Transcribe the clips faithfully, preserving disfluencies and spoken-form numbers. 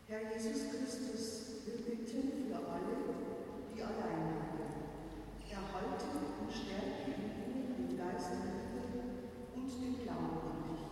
Herr Jesus Christus, wir bitten für alle, die allein liegen. Erhalte und stärke in ihnen den Geist der Liebe und den Glauben an dich.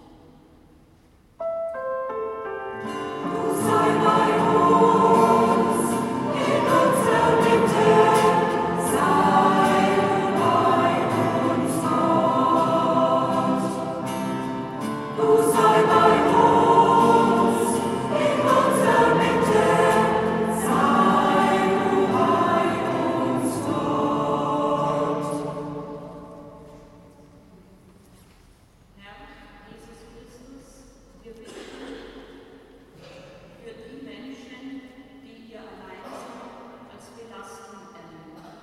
Du sei bei uns, in unserer Mitte, sei du bei uns, Gott. Du sei bei uns, in unserer Mitte, sei du bei uns, Gott. Herr Jesus Christus, wir bitten für die Menschen, die ihr Alleinsein als Belastung erleben.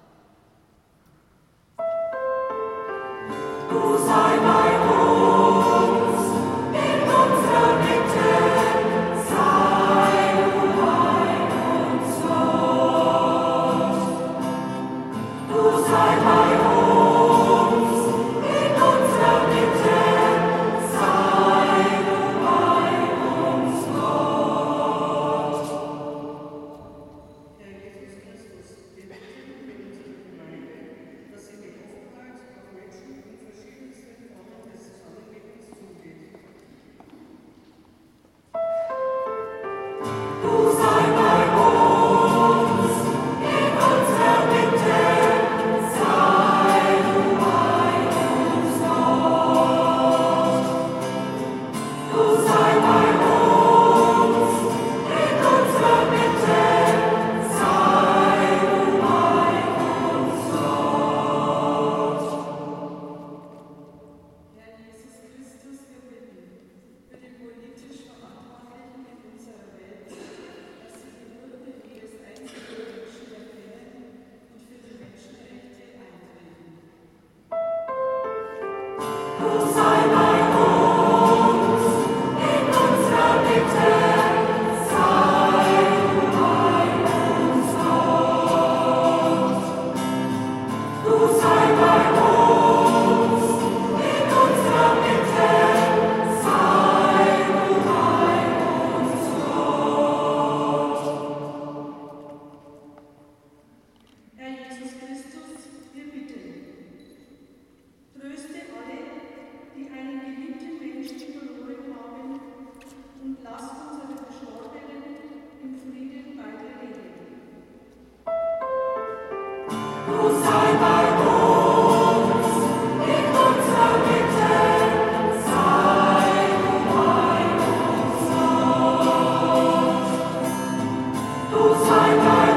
Du sei bei uns, in unserer Mitte, sei du bei uns, Gott. Du sei bei uns, in unserer Mitte, sei du bei uns, Gott. Herr Jesus Christus, wir bitten für unsere Gemeinde, dass sie mit Offenheit auf Menschen in verschiedensten Formen des Zusammenlebens zugeht. Du sei bei uns, in unserer Mitte, sei du bei uns, Gott. Du sei bei uns, in unserer Mitte, sei du bei uns, Gott. Herr Jesus Christus, wir bitten für die politisch Verantwortlichen in unserer Welt, dass sie die Würde jedes einzelnen Menschen erkennen und für die Menschenrechte eintreten. Du sei bei uns, in unserer Mitte, sei du bei uns, Gott. Du sei bei uns, in unserer Mitte, sei du bei uns, Gott. Herr Jesus Christus, wir bitten. Tröste alle, die einen geliebten Menschen verloren haben, und lass unsere Verstorbenen im Frieden weiterleben. Du sei bei uns, in unserer Mitte, sei du bei uns, Gott. Du sei bei